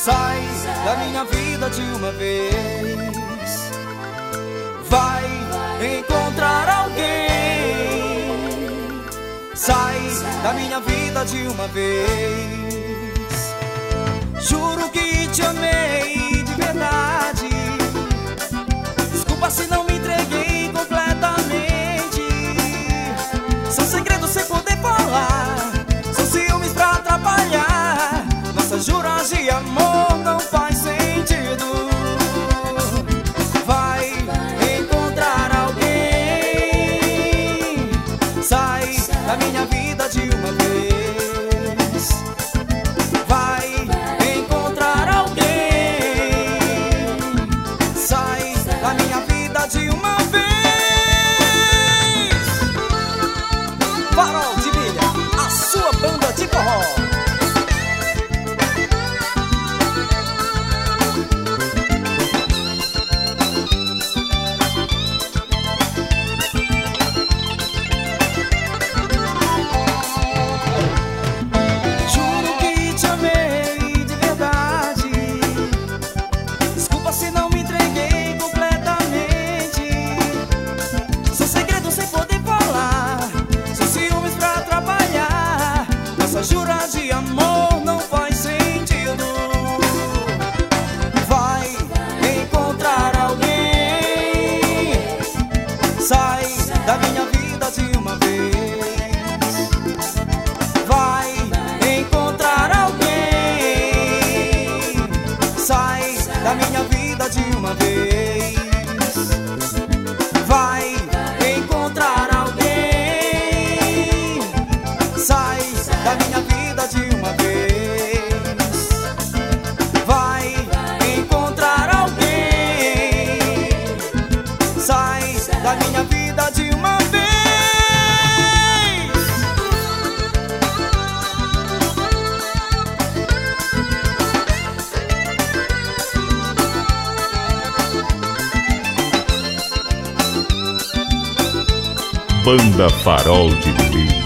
Sai da minha vida de uma vez. Vai encontrar alguém. Sai da minha vida de uma vez. Juro que te amei de verdade. Desculpa se não me entreguei completamente. São segredos sem poder falar, são ciúmes pra atrapalhar. Nossas juras de amor não faz sentido. Vai encontrar alguém. Sai da minha vida de uma vez. Vai encontrar alguém. Sai da minha vida de uma vez. Farol de Milha, a sua banda de forró. Jura de amor não faz sentido. Vai encontrar alguém. Sai da minha vida de uma vez. Vai encontrar alguém. Sai da minha vida de uma vez. Vai encontrar alguém. Sai da minha vida de uma vez. Vai encontrar alguém. Sai da minha vida de uma vez. Banda Farol de Milha.